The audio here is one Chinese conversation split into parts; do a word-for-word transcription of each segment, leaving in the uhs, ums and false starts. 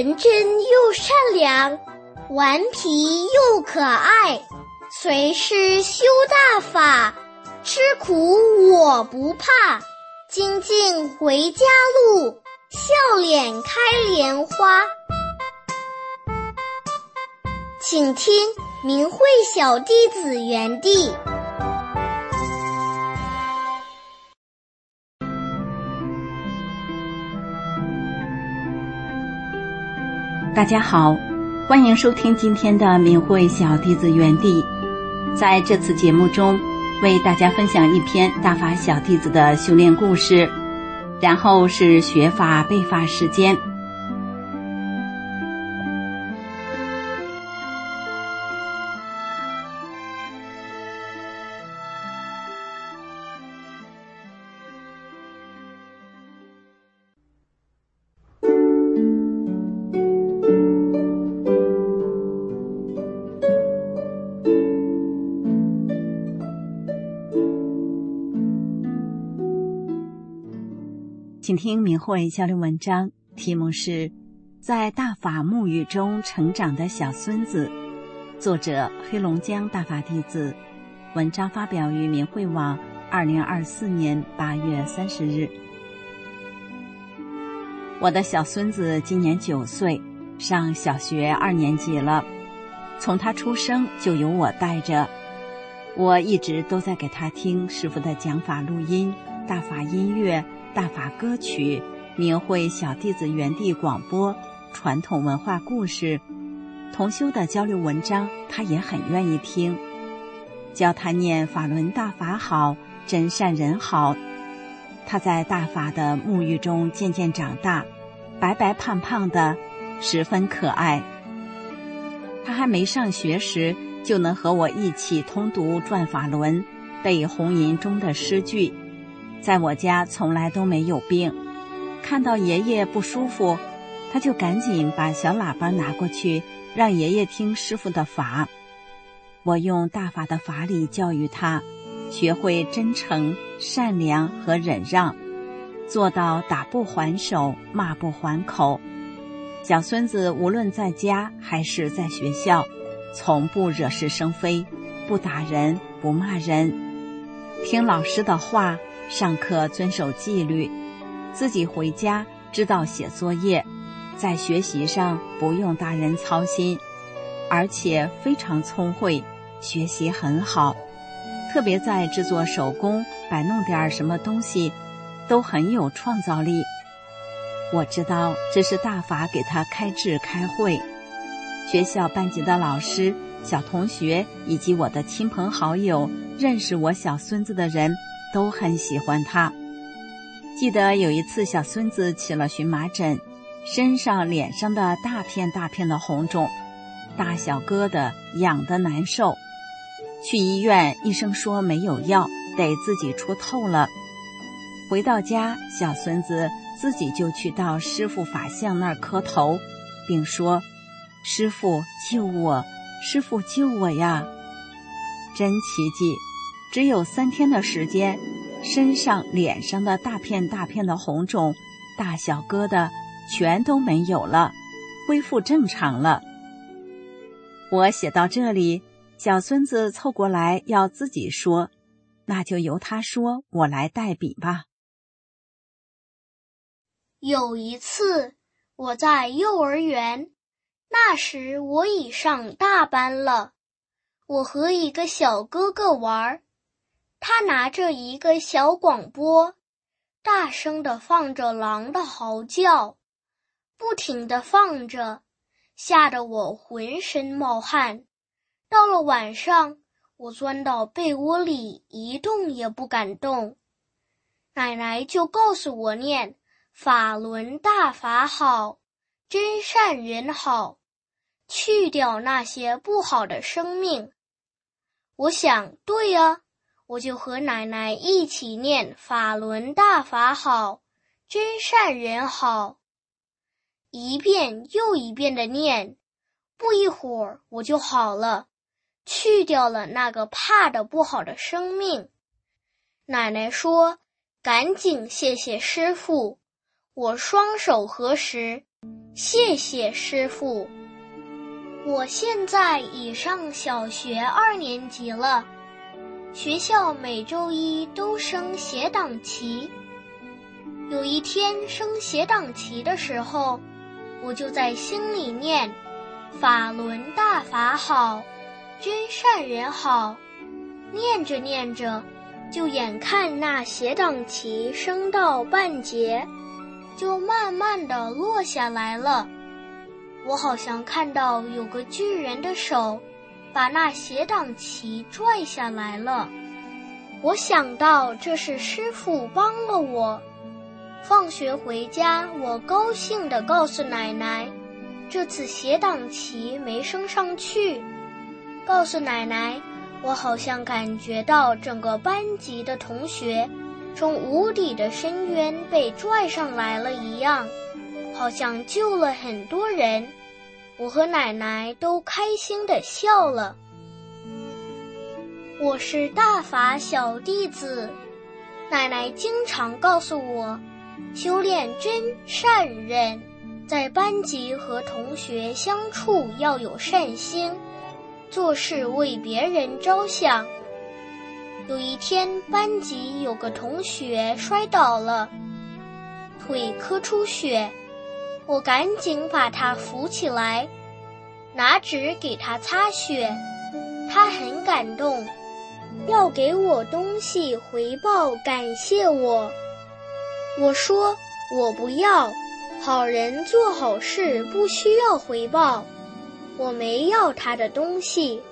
纯真又善良，顽皮又可爱，随师修大法，吃苦我不怕，精进回家路，笑脸开莲花。请听明慧小弟子园地。 大家好，欢迎收听今天的明慧小弟子园地。在这次节目中，为大家分享一篇大法小弟子的修炼故事，然后是学法背法时间。请听明慧交流文章，题目是在大法沐浴中成长的小孙子，作者黑龙江大法弟子，文章发表于明慧网二零二四年八月三十日。我的小孙子今年九岁，上小学二年级了，从他出生就由我带着，我一直都在给他听师父的讲法录音、大法音乐、大法歌曲、明慧小弟子园地广播、传统文化故事、同修的交流文章，他也很愿意听。教他念法轮大法好，真善人好。他在大法的沐浴中渐渐长大，白白胖胖的，十分可爱。他还没上学时，就能和我一起通读转法轮，背红吟中的诗句。在我家从来都没有病，看到爷爷不舒服，他就赶紧把小喇叭拿过去，让爷爷听师父的法。我用大法的法理教育他，学会真诚、善良和忍让，做到打不还手，骂不还口。小孙子无论在家还是在学校，从不惹是生非，不打人，不骂人，听老师的话，上课遵守纪律，自己回家知道写作业，在学习上不用大人操心，而且非常聪慧，学习很好，特别在制作手工，摆弄点什么东西都很有创造力。我知道这是大法给他开智开慧。学校班级的老师、小同学以及我的亲朋好友，认识我小孙子的人都很喜欢他。记得有一次小孙子起了荨麻疹，身上脸上的大片大片的红肿，大小疙瘩，痒得难受。去医院，医生说没有药，得自己出透了。回到家，小孙子自己就去到师父法像那儿磕头，并说：师父救我，师父救我呀！真奇迹，只有三天的时间，身上脸上的大片大片的红肿、大小疙瘩全都没有了，恢复正常了。我写到这里，小孙子凑过来要自己说，那就由他说，我来代笔吧。 有一次，我在幼儿园，那时我已上大班了。我和一个小哥哥玩，他拿着一个小广播，大声地放着狼的嚎叫，不停地放着，吓得我浑身冒汗。到了晚上，我钻到被窝里一动也不敢动。奶奶就告诉我念法轮大法好，真善人好，去掉那些不好的生命。我想，对啊，我就和奶奶一起念法轮大法好，真善人好，一遍又一遍地念，不一会儿我就好了，去掉了那个怕的不好的生命。奶奶说，赶紧谢谢师父。我双手合十， 谢谢师傅。我现在已上小学二年级了，学校每周一都升写党旗。有一天升写党旗的时候，我就在心里念法轮大法好，真善人好。念着念着，就眼看那写党旗升到半截，就慢慢地落下来了。我好像看到有个巨人的手把那写党旗拽下来了。我想到这是师父帮了我。放学回家，我高兴地告诉奶奶，这次写党旗没升上去。告诉奶奶，我好像感觉到整个班级的同学从无底的深渊被拽上来了一样，好像救了很多人。我和奶奶都开心地笑了。我是大法小弟子，奶奶经常告诉我，修炼真善忍，在班级和同学相处要有善心，做事为别人着想。有一天，班级有个同学摔倒了，腿磕出血，我赶紧把他扶起来，拿纸给他擦血。他很感动，要给我东西回报感谢我。我说我不要，好人做好事不需要回报，我没要他的东西。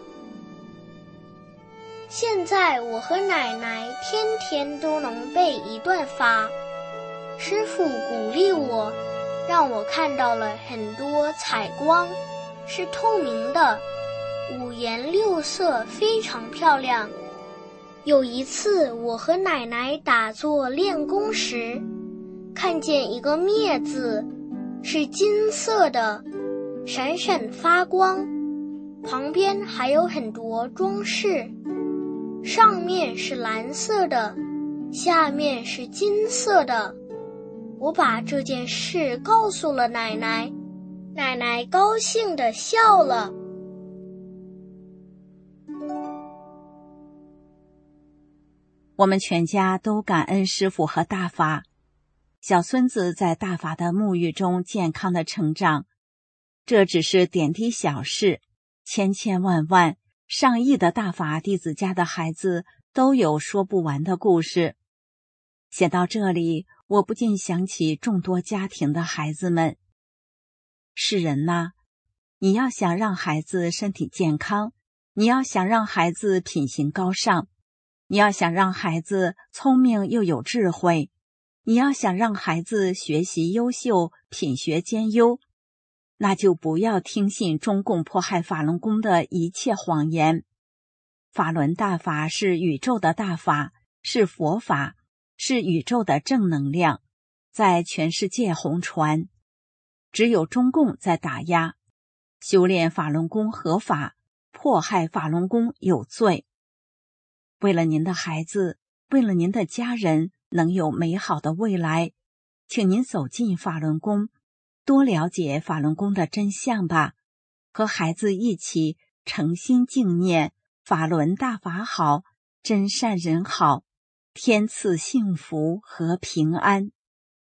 现在我和奶奶天天都能背一段法，师父鼓励我，让我看到了很多彩光，是透明的，五颜六色，非常漂亮。有一次我和奶奶打坐练功时，看见一个灭字，是金色的，闪闪发光，旁边还有很多装饰，上面是蓝色的，下面是金色的。我把这件事告诉了奶奶，奶奶高兴地笑了。 我们全家都感恩师父和大法，小孙子在大法的沐浴中健康的成长。这只是点滴小事，千千万万上亿的大法弟子家的孩子都有说不完的故事。写到这里，我不禁想起众多家庭的孩子们。是人呐，你要想让孩子身体健康，你要想让孩子品行高尚，你要想让孩子聪明又有智慧，你要想让孩子学习优秀，品学兼优，那就不要听信中共迫害法轮功的一切谎言。法轮大法是宇宙的大法，是佛法，是宇宙的正能量，在全世界红传。只有中共在打压，修炼法轮功合法，迫害法轮功有罪。为了您的孩子，为了您的家人能有美好的未来，请您走进法轮功，多了解法轮功的真相吧，和孩子一起诚心敬念法轮大法好，真善人好，天赐幸福和平安。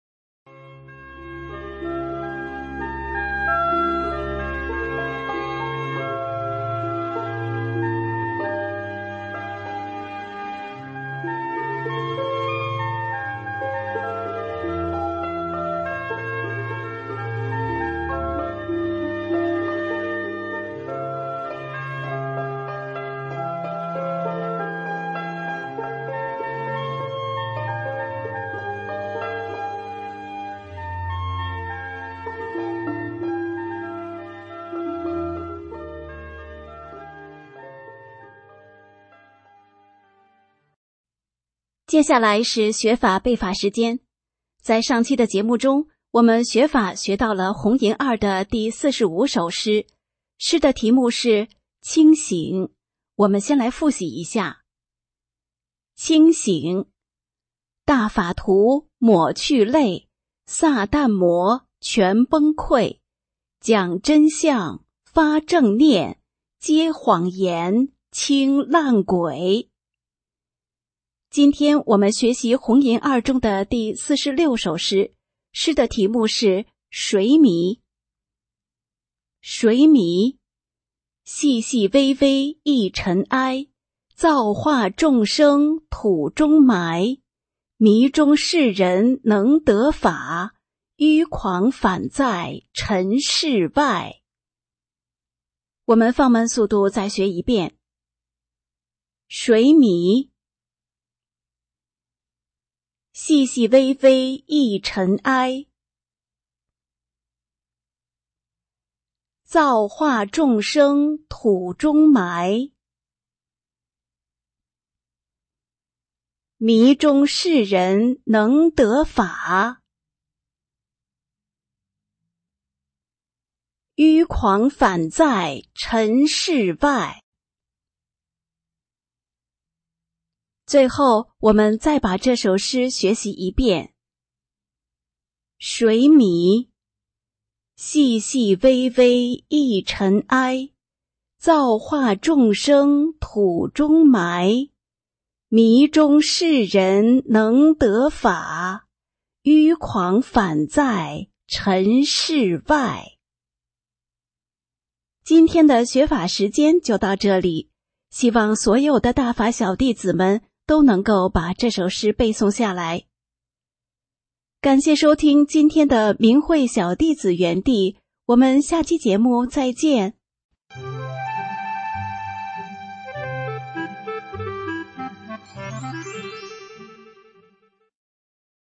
接下来是学法背法时间。在上期的节目中，我们学法学到了红银二的第四十五首诗，诗的题目是清醒。我们先来复习一下。清醒，大法图抹去泪，撒旦魔全崩溃，讲真相，发正念，揭谎言，清烂鬼。今天我们学习红银二中的第四十六首诗，诗的题目是水米。水米，细细微微一尘埃，造化众生土中埋，迷中世人能得法，迂狂反在尘世外。我们放慢速度再学一遍。水米，细细微微一尘埃，造化众生土中埋，迷中世人能得法，迂狂反在尘世外。最后，我们再把这首诗学习一遍。水米，细细微微一尘埃，造化众生土中埋，迷中世人能得法，迂狂反在尘世外。今天的学法时间就到这里，希望所有的大法小弟子们都能够把这首诗背诵下来。感谢收听今天的明慧小弟子园地，我们下期节目再见。 Thank you.